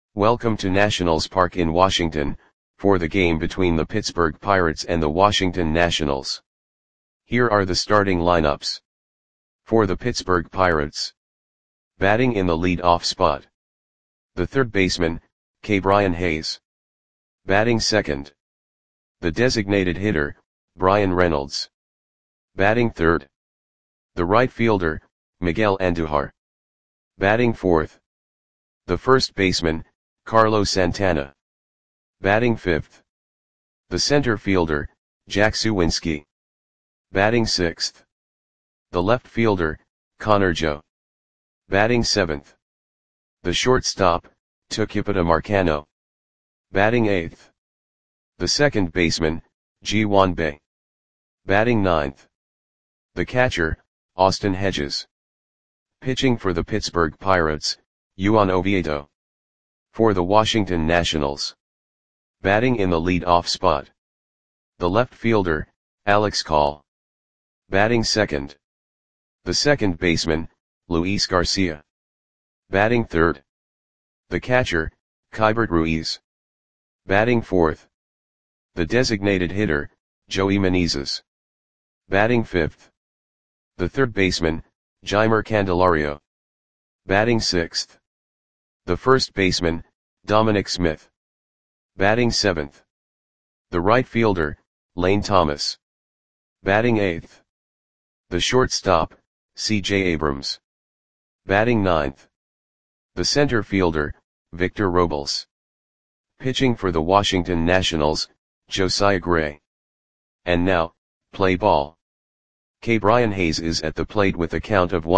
Welcome to Nationals Park in Washington, for the game between the Pittsburgh Pirates and the Washington Nationals. Here are the starting lineups. For the Pittsburgh Pirates. Batting in the lead-off spot. The third baseman, Ke'Bryan Hayes. Batting second. The designated hitter, Bryan Reynolds. Batting third. The right fielder, Miguel Andujar. Batting fourth. The first baseman, Carlos Santana. Batting fifth. The center fielder, Jack Suwinski. Batting sixth. The left fielder, Connor Joe. Batting seventh. The shortstop, Tucupita Marcano. Batting eighth. The second baseman, Ji-hwan Bae. Batting ninth. The catcher, Austin Hedges. Pitching for the Pittsburgh Pirates, Juan Oviedo. For the Washington Nationals. Batting in the lead-off spot. The left fielder, Alex Call. Batting second. The second baseman, Luis Garcia. Batting third. The catcher, Keibert Ruiz. Batting fourth. The designated hitter, Joey Meneses. Batting fifth. The third baseman, Jeimer Candelario. Batting sixth. The first baseman, Dominic Smith. Batting seventh. The right fielder, Lane Thomas. Batting eighth. The shortstop, C.J. Abrams. Batting ninth. The center fielder, Victor Robles. Pitching for the Washington Nationals, Josiah Gray. And now, play ball. Ke'Bryan Hayes is at the plate with a count of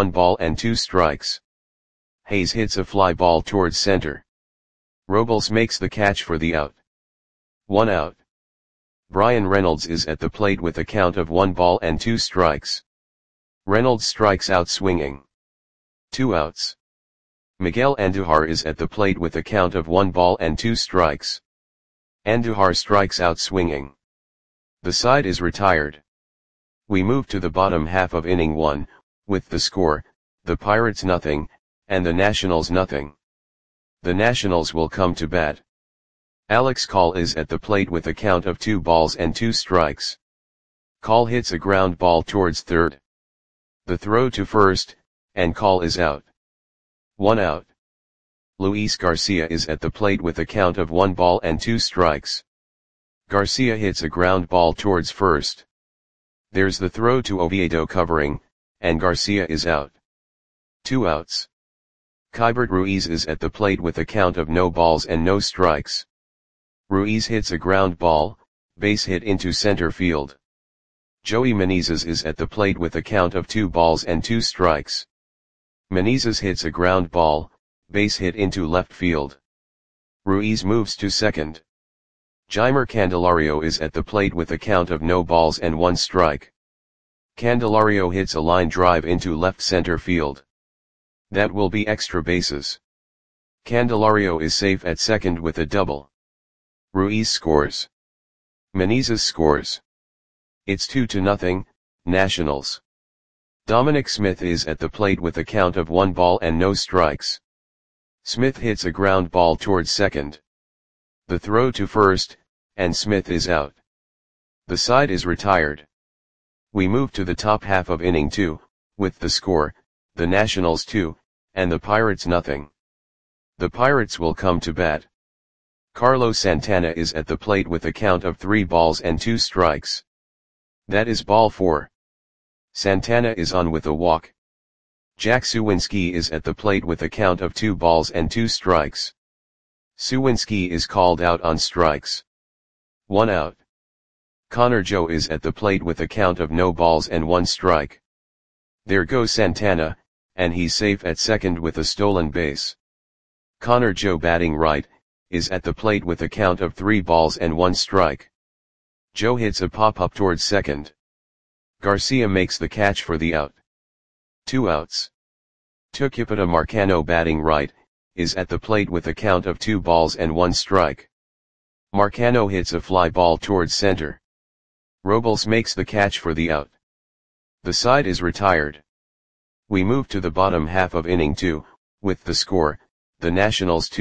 1-2 Hayes hits a fly ball towards center. Robles makes the catch for the out. 1 out. Bryan Reynolds is at the plate with a count of 1-2. Reynolds strikes out swinging. 2 outs. Miguel Andujar is at the plate with a count of 1-2. Andujar strikes out swinging. The side is retired. We move to the bottom half of inning 1, with the score, the Pirates nothing, and the Nationals nothing. The Nationals will come to bat. Alex Call is at the plate with a count of 2-2. Call hits a ground ball towards third. The throw to first, and Call is out. 1 out. Luis Garcia is at the plate with a count of 1-2. Garcia hits a ground ball towards first. There's the throw to Oviedo covering, and Garcia is out. 2 outs. Keibert Ruiz is at the plate with a count of no balls and no strikes. Ruiz hits a ground ball, base hit into center field. Joey Meneses is at the plate with a count of 2-2. Meneses hits a ground ball, base hit into left field. Ruiz moves to second. Jeimer Candelario is at the plate with a count of no balls and 1 strike. Candelario hits a line drive into left center field. That will be extra bases. Candelario is safe at second with a double. Ruiz scores. Meneses scores. It's 2-0, Nationals. Dominic Smith is at the plate with a count of 1 ball and no strikes. Smith hits a ground ball towards second. The throw to first, and Smith is out. The side is retired. We move to the top half of inning 2, with the score, the Nationals 2, and the Pirates nothing. The Pirates will come to bat. Carlos Santana is at the plate with a count of 3 balls and 2 strikes. That is ball 4. Santana is on with a walk. Jack Suwinski is at the plate with a count of 2 balls and 2 strikes. Suwinski is called out on strikes. 1 out. Connor Joe is at the plate with a count of no balls and 1 strike. There goes Santana, and he's safe at second with a stolen base. Connor Joe batting right, is at the plate with a count of 3 balls and 1 strike. Joe hits a pop-up towards second. Garcia makes the catch for the out. 2 outs. Tucupita Marcano batting right, is at the plate with a count of 2 balls and 1 strike. Marcano hits a fly ball towards center. Robles makes the catch for the out. The side is retired. We move to the bottom half of inning 2, with the score, the Nationals 2,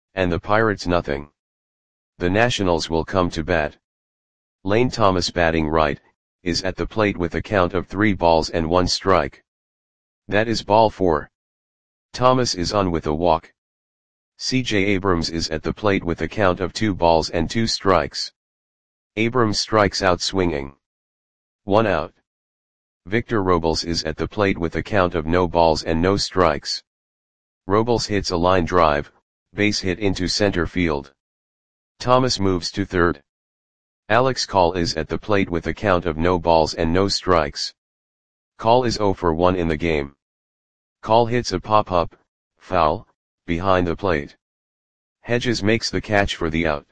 and the Pirates nothing. The Nationals will come to bat. Lane Thomas batting right, is at the plate with a count of 3 balls and 1 strike. That is ball 4. Thomas is on with a walk. C.J. Abrams is at the plate with a count of 2 balls and 2 strikes. Abrams strikes out swinging. 1 out. Victor Robles is at the plate with a count of no balls and no strikes. Robles hits a line drive, base hit into center field. Thomas moves to third. Alex Call is at the plate with a count of no balls and no strikes. Call is 0 for 1 in the game. Call hits a pop-up, foul, behind the plate. Hedges makes the catch for the out.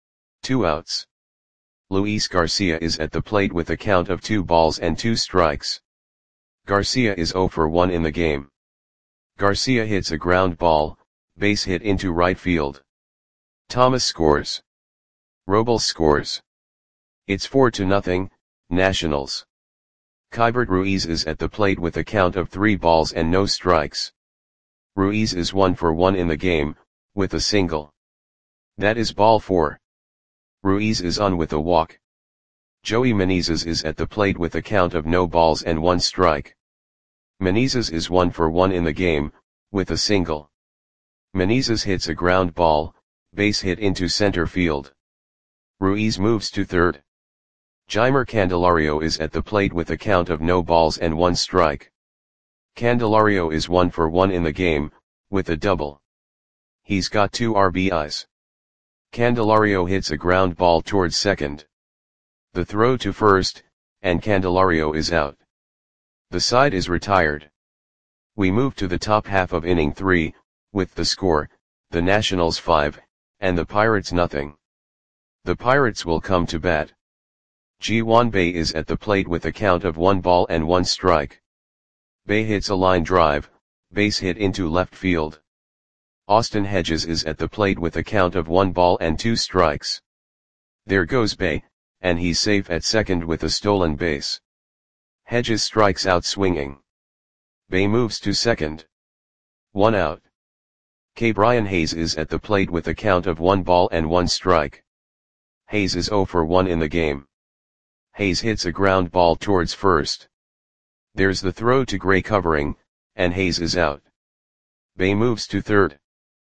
2 outs. Luis Garcia is at the plate with a count of 2 balls and 2 strikes. Garcia is 0 for 1 in the game. Garcia hits a ground ball, base hit into right field. Thomas scores. Robles scores. It's 4-0, Nationals. Keibert Ruiz is at the plate with a count of 3 balls and no strikes. Ruiz is 1 for 1 in the game, with a single. That is ball 4. Ruiz is on with a walk. Joey Menezes is at the plate with a count of no balls and 1 strike. Menezes is 1 for 1 in the game, with a single. Menezes hits a ground ball, base hit into center field. Ruiz moves to third. Jeimer Candelario is at the plate with a count of no balls and 1 strike. Candelario is 1 for 1 in the game, with a double. He's got 2 RBIs. Candelario hits a ground ball towards second. The throw to first, and Candelario is out. The side is retired. We move to the top half of inning 3, with the score, the Nationals 5, and the Pirates nothing. The Pirates will come to bat. Ji-hwan Bae is at the plate with a count of 1 ball and 1 strike. Bae hits a line drive, base hit into left field. Austin Hedges is at the plate with a count of 1 ball and 2 strikes. There goes Bae, and he's safe at second with a stolen base. Hedges strikes out swinging. Bae moves to second. 1 out. Brian Hayes is at the plate with a count of 1 ball and 1 strike. Hayes is 0 for 1 in the game. Hayes hits a ground ball towards first. There's the throw to Gray covering, and Hayes is out. Bae moves to third.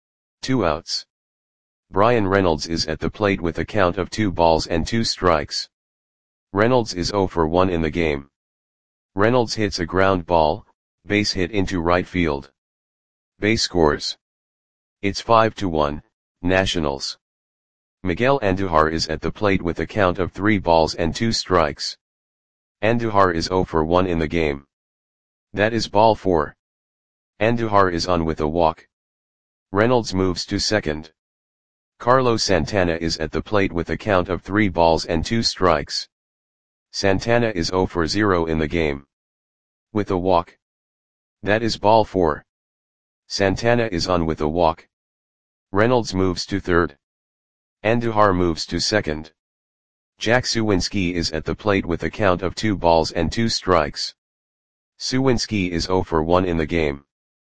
2 outs. Brian Reynolds is at the plate with a count of 2 balls and 2 strikes. Reynolds is 0 for 1 in the game. Reynolds hits a ground ball, base hit into right field. Bae scores. It's 5-1, Nationals. Miguel Andujar is at the plate with a count of 3 balls and 2 strikes. Andujar is 0 for 1 in the game. That is ball 4. Andujar is on with a walk. Reynolds moves to second. Carlos Santana is at the plate with a count of 3 balls and 2 strikes. Santana is 0 for 0 in the game. With a walk. That is ball 4. Santana is on with a walk. Reynolds moves to third. Andujar moves to second. Jack Suwinski is at the plate with a count of 2 balls and 2 strikes. Suwinski is 0 for 1 in the game.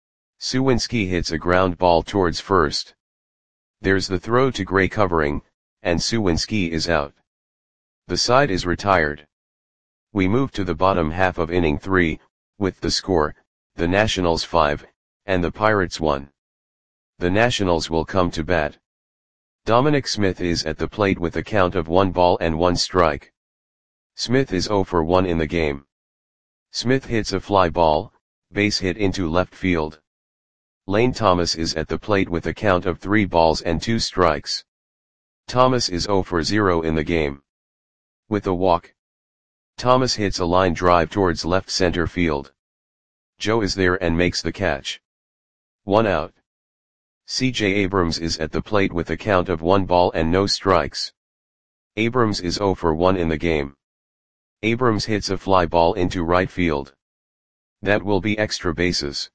Suwinski hits a ground ball towards first. There's the throw to Gray covering, and Suwinski is out. The side is retired. We move to the bottom half of inning 3, with the score, the Nationals 5, and the Pirates 1. The Nationals will come to bat. Dominic Smith is at the plate with a count of 1 ball and 1 strike. Smith is 0 for 1 in the game. Smith hits a fly ball, base hit into left field. Lane Thomas is at the plate with a count of 3 balls and 2 strikes. Thomas is 0 for 0 in the game. With a walk. Thomas hits a line drive towards left center field. Joe is there and makes the catch. 1 out. C.J. Abrams is at the plate with a count of 1 ball and no strikes. Abrams is 0 for 1 in the game. Abrams hits a fly ball into right field. That will be extra bases.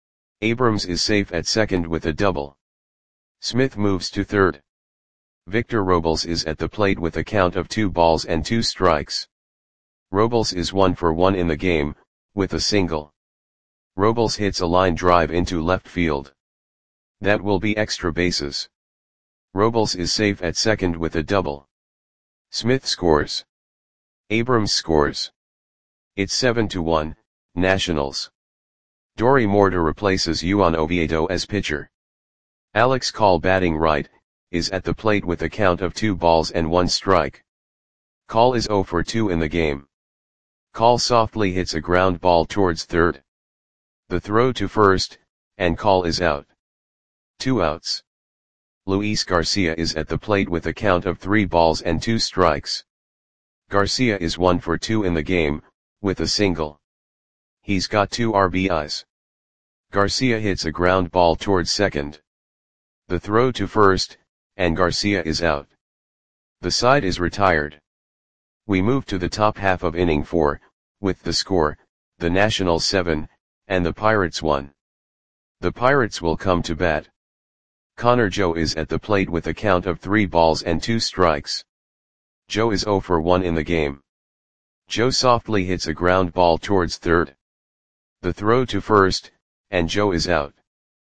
Abrams is safe at second with a double. Smith moves to third. Victor Robles is at the plate with a count of 2 balls and 2 strikes. Robles is 1 for 1 in the game, with a single. Robles hits a line drive into left field. That will be extra bases. Robles is safe at second with a double. Smith scores. Abrams scores. It's 7-1, Nationals. Dory Morta replaces Juan Oviedo as pitcher. Alex Call batting right, is at the plate with a count of 2 balls and 1 strike. Call is 0 for 2 in the game. Call softly hits a ground ball towards third. The throw to first, and Call is out. 2 outs. Luis Garcia is at the plate with a count of 3 balls and 2 strikes. Garcia is 1 for 2 in the game, with a single. He's got 2 RBIs. Garcia hits a ground ball towards second. The throw to first, and Garcia is out. The side is retired. We move to the top half of inning 4, with the score, the Nationals 7, and the Pirates 1. The Pirates will come to bat. Connor Joe is at the plate with a count of 3 balls and 2 strikes. Joe is 0 for 1 in the game. Joe softly hits a ground ball towards third. The throw to first, and Joe is out.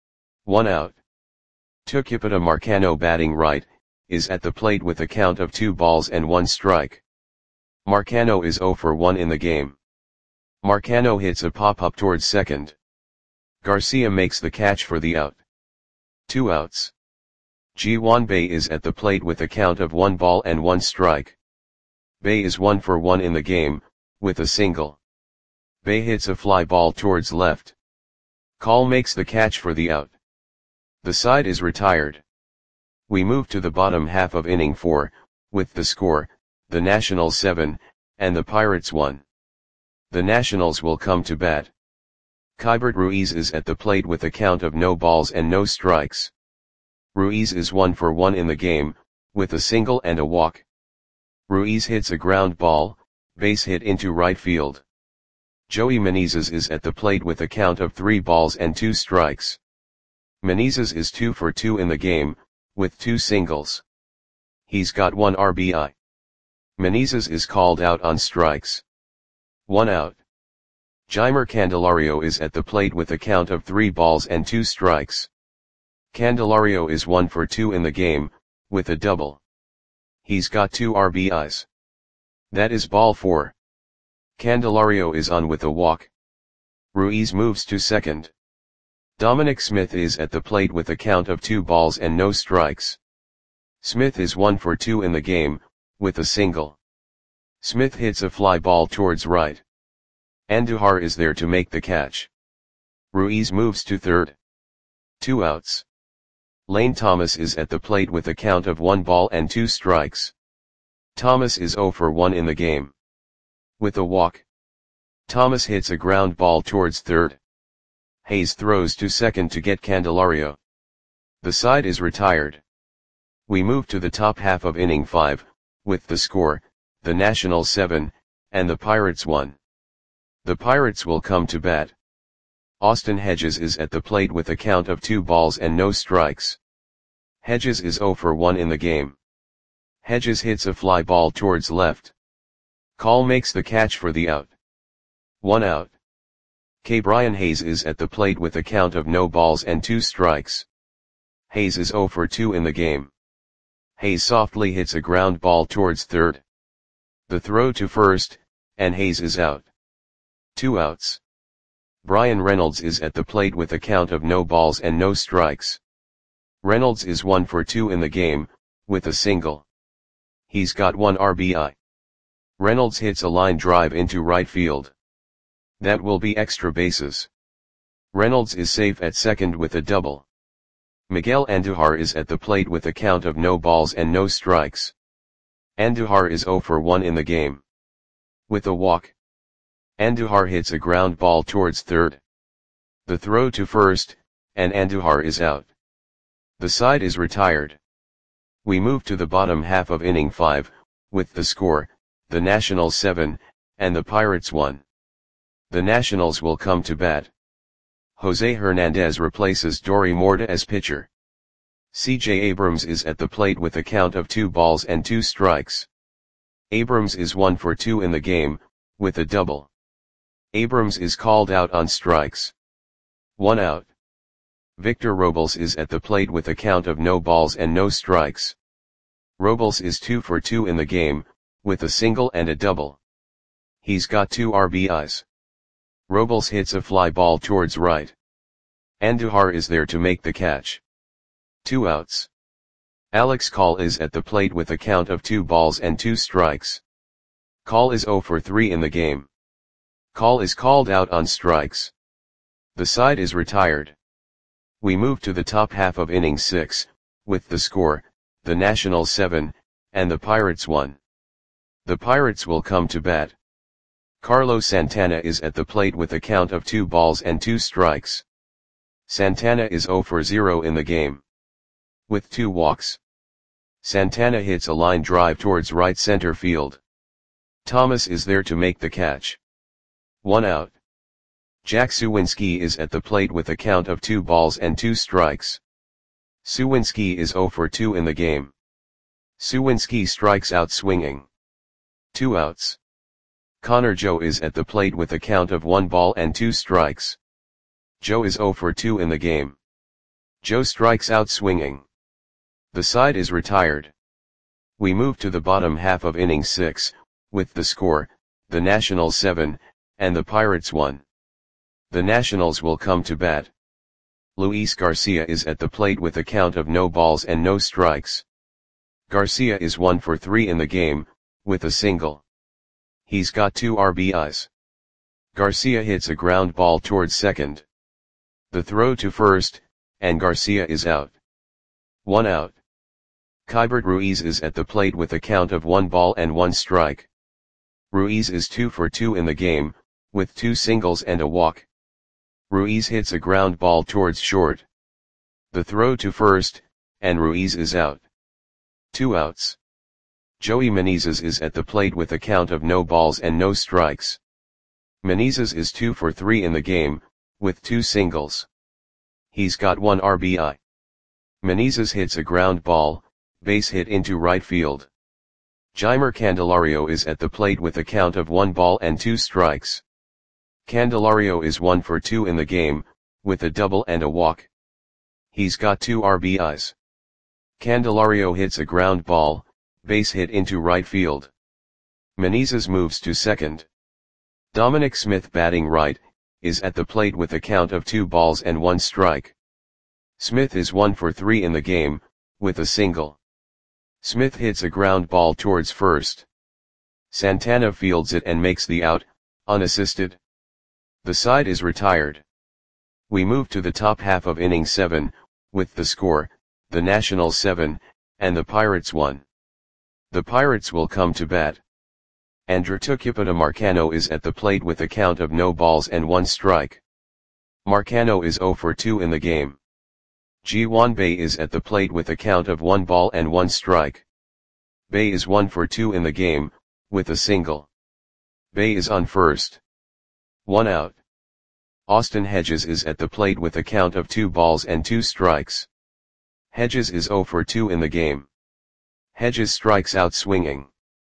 1 out. Tucupita Marcano batting right, is at the plate with a count of 2 balls and 1 strike. Marcano is 0 for 1 in the game. Marcano hits a pop-up towards second. Garcia makes the catch for the out. 2 outs. Ji-hwan Bae is at the plate with a count of 1 ball and 1 strike. Bae is 1 for 1 in the game, with a single. Bae hits a fly ball towards left. Call makes the catch for the out. The side is retired. We move to the bottom half of inning 4, with the score, the Nationals 7, and the Pirates 1. The Nationals will come to bat. Keibert Ruiz is at the plate with a count of no balls and no strikes. Ruiz is 1 for 1 in the game, with a single and a walk. Ruiz hits a ground ball, base hit into right field. Joey Menezes is at the plate with a count of 3 balls and 2 strikes. Menezes is 2 for 2 in the game, with 2 singles. He's got 1 RBI. Menezes is called out on strikes. 1 out. Jeimer Candelario is at the plate with a count of 3 balls and 2 strikes. Candelario is 1 for 2 in the game, with a double. He's got 2 RBIs. That is ball 4. Candelario is on with a walk. Ruiz moves to second. Dominic Smith is at the plate with a count of 2 balls and no strikes. Smith is 1 for 2 in the game, with a single. Smith hits a fly ball towards right. Andujar is there to make the catch. Ruiz moves to third. 2 outs. Lane Thomas is at the plate with a count of 1 ball and 2 strikes. Thomas is 0 for 1 in the game. With a walk. Thomas hits a ground ball towards third. Hayes throws to second to get Candelario. The side is retired. We move to the top half of inning 5, with the score, the Nationals 7, and the Pirates 1. The Pirates will come to bat. Austin Hedges is at the plate with a count of 2 balls and no strikes. Hedges is 0 for 1 in the game. Hedges hits a fly ball towards left. Call makes the catch for the out. 1 out. Brian Hayes is at the plate with a count of no balls and 2 strikes. Hayes is 0 for 2 in the game. Hayes softly hits a ground ball towards third. The throw to first, and Hayes is out. 2 outs. Brian Reynolds is at the plate with a count of no balls and no strikes. Reynolds is 1 for 2 in the game, with a single. He's got 1 RBI. Reynolds hits a line drive into right field. That will be extra bases. Reynolds is safe at second with a double. Miguel Andujar is at the plate with a count of no balls and no strikes. Andujar is 0 for 1 in the game. With a walk. Andujar hits a ground ball towards third. The throw to first, and Andujar is out. The side is retired. We move to the bottom half of inning 5, with the score, the Nationals 7, and the Pirates 1. The Nationals will come to bat. Jose Hernandez replaces Dory Morta as pitcher. C.J. Abrams is at the plate with a count of 2 balls and 2 strikes. Abrams is 1 for 2 in the game, with a double. Abrams is called out on strikes. 1 out. Victor Robles is at the plate with a count of no balls and no strikes. Robles is 2 for 2 in the game, with a single and a double. He's got 2 RBIs. Robles hits a fly ball towards right. Andujar is there to make the catch. 2 outs. Alex Call is at the plate with a count of 2 balls and 2 strikes. Call is 0 for 3 in the game. Call is called out on strikes. The side is retired. We move to the top half of inning 6, with the score, the Nationals 7, and the Pirates 1. The Pirates will come to bat. Carlos Santana is at the plate with a count of 2 balls and 2 strikes. Santana is 0 for 0 in the game. With 2 walks. Santana hits a line drive towards right center field. Thomas is there to make the catch. 1 out. Jack Suwinski is at the plate with a count of 2 balls and 2 strikes. Suwinski is 0 for 2 in the game. Suwinski strikes out swinging. 2 outs. Connor Joe is at the plate with a count of 1 ball and 2 strikes. Joe is 0 for 2 in the game. Joe strikes out swinging. The side is retired. We move to the bottom half of inning 6, with the score, the Nationals 7, and the Pirates 1. The Nationals will come to bat. Luis Garcia is at the plate with a count of no balls and no strikes. Garcia is 1 for 3 in the game, with a single. He's got 2 RBIs. Garcia hits a ground ball towards second. The throw to first, and Garcia is out. 1 out. Keibert Ruiz is at the plate with a count of 1 ball and 1 strike. Ruiz is 2 for 2 in the game, with 2 singles and a walk. Ruiz hits a ground ball towards short. The throw to first, and Ruiz is out. 2 outs. Joey Menezes is at the plate with a count of no balls and no strikes. Menezes is 2 for 3 in the game, with 2 singles. He's got 1 RBI. Menezes hits a ground ball, base hit into right field. Jeimer Candelario is at the plate with a count of 1 ball and 2 strikes. Candelario is 1 for 2 in the game, with a double and a walk. He's got 2 RBIs. Candelario hits a ground ball, base hit into right field. Menezes moves to second. Dominic Smith, batting right, is at the plate with a count of 2 balls and 1 strike. Smith is 1 for 3 in the game, with a single. Smith hits a ground ball towards first. Santana fields it and makes the out, unassisted. The side is retired. We move to the top half of inning 7, with the score, the Nationals 7, and the Pirates 1. The Pirates will come to bat. Andrew Tucupita Marcano is at the plate with a count of no balls and 1 strike. Marcano is 0 for 2 in the game. Ji-hwan Bae is at the plate with a count of 1 ball and 1 strike. Bae is 1 for 2 in the game, with a single. Bae is on first. 1 out. Austin Hedges is at the plate with a count of 2 balls and 2 strikes. Hedges is 0 for 2 in the game. Hedges strikes out swinging.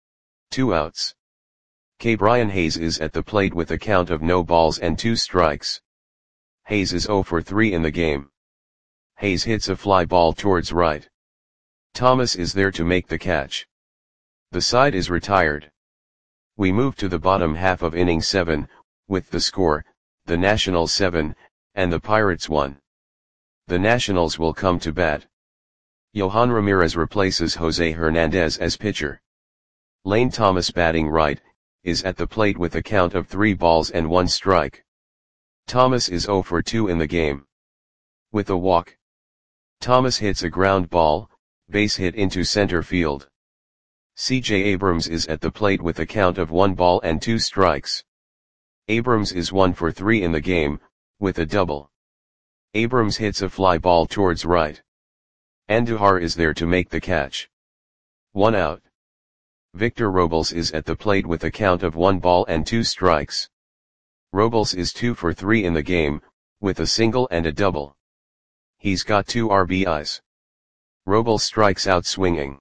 2 outs. Brian Hayes is at the plate with a count of no balls and 2 strikes. Hayes is 0 for 3 in the game. Hayes hits a fly ball towards right. Thomas is there to make the catch. The side is retired. We move to the bottom half of inning 7, with the score, the Nationals 7, and the Pirates 1. The Nationals will come to bat. Yohan Ramirez replaces Jose Hernandez as pitcher. Lane Thomas, batting right, is at the plate with a count of 3 balls and 1 strike. Thomas is 0 for 2 in the game. With a walk. Thomas hits a ground ball, base hit into center field. C.J. Abrams is at the plate with a count of 1 ball and 2 strikes. Abrams is 1 for 3 in the game, with a double. Abrams hits a fly ball towards right. Andujar is there to make the catch. 1 out. Victor Robles is at the plate with a count of 1 ball and 2 strikes. Robles is 2 for 3 in the game, with a single and a double. He's got 2 RBIs. Robles strikes out swinging.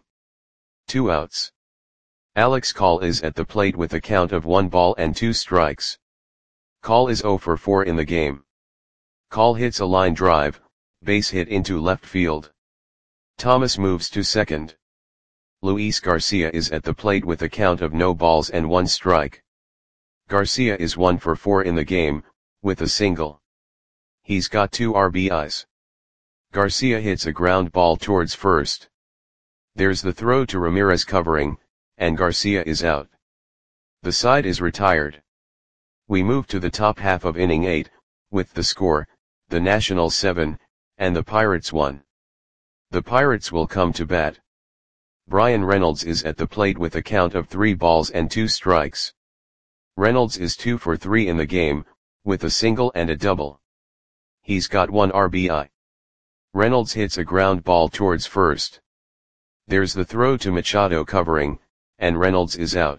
2 outs. Alex Call is at the plate with a count of 1 ball and 2 strikes. Call is 0 for 4 in the game. Call hits a line drive, base hit into left field. Thomas moves to second. Luis Garcia is at the plate with a count of no balls and 1 strike. Garcia is 1 for 4 in the game, with a single. He's got 2 RBIs. Garcia hits a ground ball towards first. There's the throw to Ramirez covering, and Garcia is out. The side is retired. We move to the top half of inning 8, with the score, the Nationals 7, and the Pirates 1. The Pirates will come to bat. Bryan Reynolds is at the plate with a count of 3 balls and 2 strikes. Reynolds is 2 for 3 in the game, with a single and a double. He's got 1 RBI. Reynolds hits a ground ball towards first. There's the throw to Machado covering, and Reynolds is out.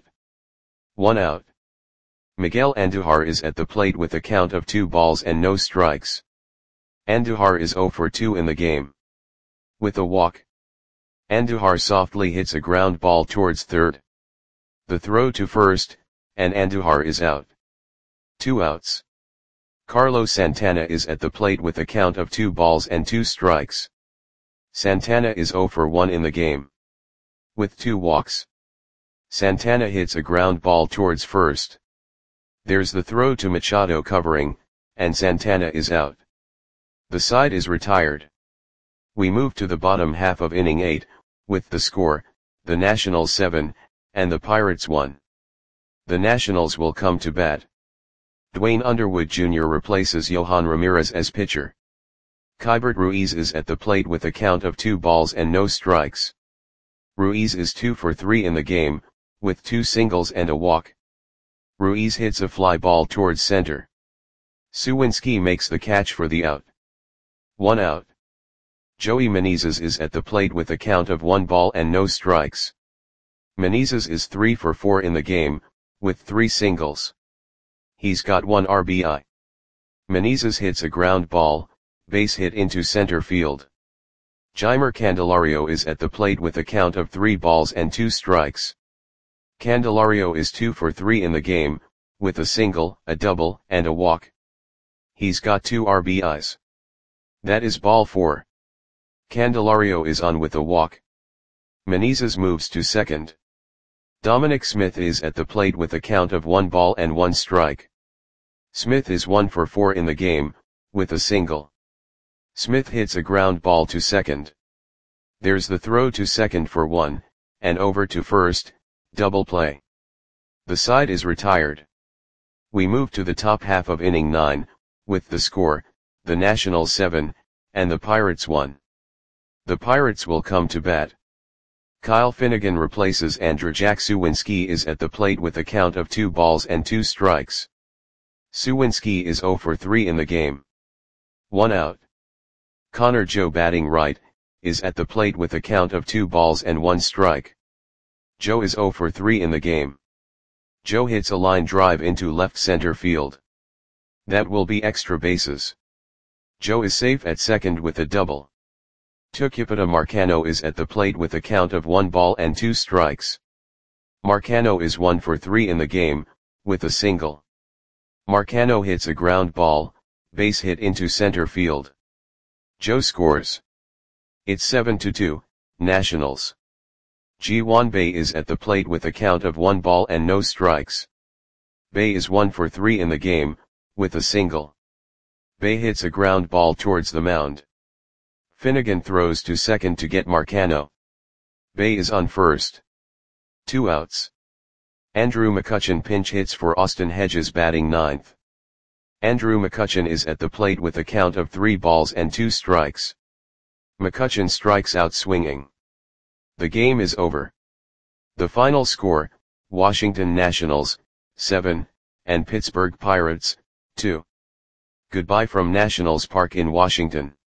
1 out. Miguel Andujar is at the plate with a count of 2 balls and no strikes. Andujar is 0 for 2 in the game. With a walk. Andujar softly hits a ground ball towards third. The throw to first, and Andujar is out. 2 outs. Carlos Santana is at the plate with a count of 2 balls and 2 strikes. Santana is 0 for 1 in the game. With 2 walks. Santana hits a ground ball towards first. There's the throw to Machado covering, and Santana is out. The side is retired. We move to the bottom half of inning 8, with the score, the Nationals 7, and the Pirates 1. The Nationals will come to bat. Dwayne Underwood Jr. replaces Yohan Ramirez as pitcher. Keibert Ruiz is at the plate with a count of 2 balls and no strikes. Ruiz is 2 for 3 in the game, with 2 singles and a walk. Ruiz hits a fly ball towards center. Suwinski makes the catch for the out. 1 out. Joey Menezes is at the plate with a count of 1 ball and no strikes. Menezes is 3 for 4 in the game, with 3 singles. He's got 1 RBI. Menezes hits a ground ball, base hit into center field. Jeimer Candelario is at the plate with a count of 3 balls and 2 strikes. Candelario is 2 for 3 in the game, with a single, a double, and a walk. He's got 2 RBIs. That is ball 4. Candelario is on with a walk. Menezes moves to second. Dominic Smith is at the plate with a count of 1 ball and 1 strike. Smith is 1 for 4 in the game, with a single. Smith hits a ground ball to second. There's the throw to second for 1, and over to first, double play. The side is retired. We move to the top half of inning 9, with the score, the Nationals 7, and the Pirates 1. The Pirates will come to bat. Kyle Finnegan replaces Andrzej Suwinski is at the plate with a count of 2 balls and 2 strikes. Suwinski is 0 for 3 in the game. 1 out. Connor Joe batting right, is at the plate with a count of 2 balls and 1 strike. Joe is 0 for 3 in the game. Joe hits a line drive into left center field. That will be extra bases. Joe is safe at second with a double. Tucupita Marcano is at the plate with a count of 1 ball and 2 strikes. Marcano is 1 for 3 in the game, with a single. Marcano hits a ground ball, base hit into center field. Joe scores. It's 7-2, Nationals. Ji-hwan Bae is at the plate with a count of 1 ball and no strikes. Bae is 1 for 3 in the game, with a single. Bae hits a ground ball towards the mound. Finnegan throws to second to get Marcano. Bae is on first. 2 outs. Andrew McCutchen pinch hits for Austin Hedges batting ninth. Andrew McCutchen is at the plate with a count of 3 balls and 2 strikes. McCutchen strikes out swinging. The game is over. The final score, Washington Nationals, 7, and Pittsburgh Pirates, 2. Goodbye from Nationals Park in Washington.